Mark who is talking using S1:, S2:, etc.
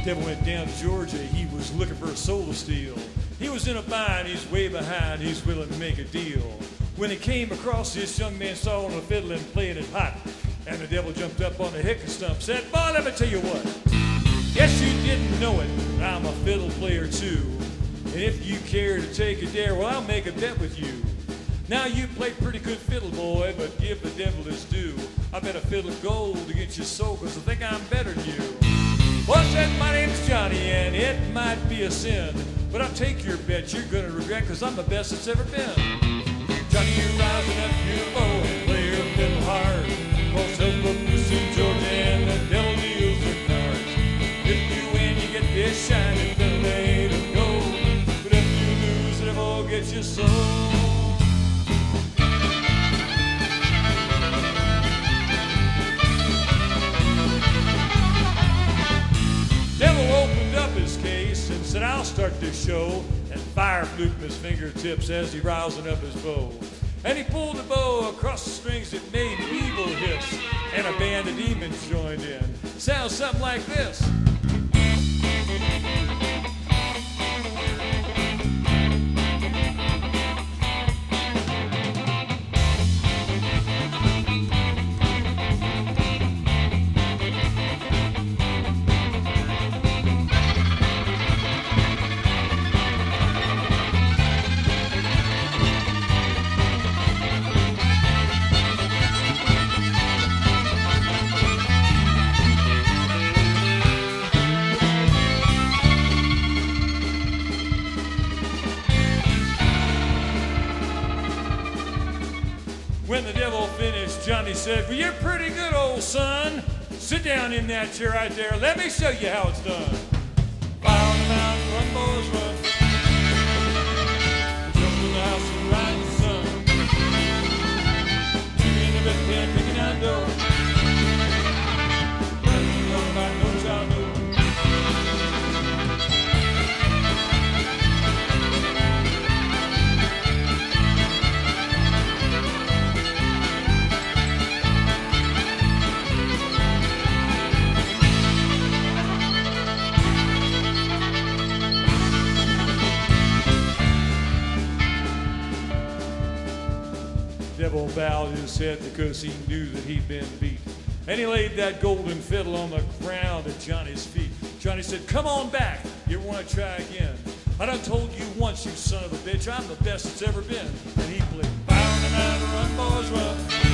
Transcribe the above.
S1: Devil went down to Georgia, he was looking for a soul to steal. He was in a bind, he's way behind, he's willing to make a deal. When he came across this young man sawing a fiddle and playing it hot, and the devil jumped up on the hickory stump, said, "Boy, let me tell you what. Guess you didn't know it, but I'm a fiddle player too. And if you care to take a dare, well, I'll make a bet with you. Now you play pretty good fiddle, boy, but give the devil his due. I bet a fiddle of gold against your soul, 'cause I think I'm better than you." Well, I said, "My name's Johnny, and it might be a sin, but I'll take your bet you're gonna regret, 'cause I'm the best that's ever been." Johnny, you're rising up your bow and play your fiddle hard. Cause Hillsbrook is in Georgia and the devil deals their cards. If you win, you get this shiny fiddle made of gold. But if you lose, the devil gets your soul. Devil opened up his case and said, "I'll start this show." And fire flew from his fingertips as he rousing up his bow. And he pulled the bow across the strings that made an evil hiss. And a band of demons joined in. Sounds something like this. When the devil finished, Johnny said, "Well, you're pretty good, old son. Sit down in that chair right there. Let me show you how it's done. Fire on the mountain, run, boys, run. Jump in the house and ride the sun. Jimmy in the bedpan, picking down dough. Running on about no child knows." Devil bowed his head because he knew that he'd been beat. And he laid that golden fiddle on the ground at Johnny's feet. Johnny said, "Come on back. You want to try again? I done told you once, you son of a bitch, I'm the best that's ever been." And he played, "Fire on the mountain, run, boys, run.